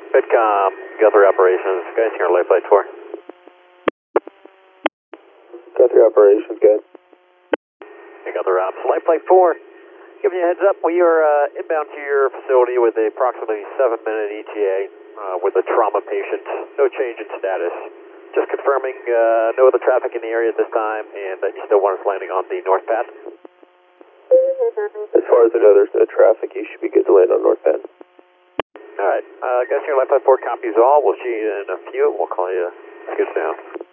Bitcom, Guthrie Operations, guys here on Life Flight 4. Guthrie Operations, good. Hey, Guthrie Ops, Life Flight 4. Giving you a heads up, we are inbound to your facility with a approximately 7-minute ETA with a trauma patient. No change in status. Just confirming no other traffic in the area at this time and that you still want us landing on the north path. As far as I know, there's no traffic. You should be good to land on North Penn. All right. Guys here on Life Flight 4 copies all. We'll see you in a few. We'll call you. Good sound.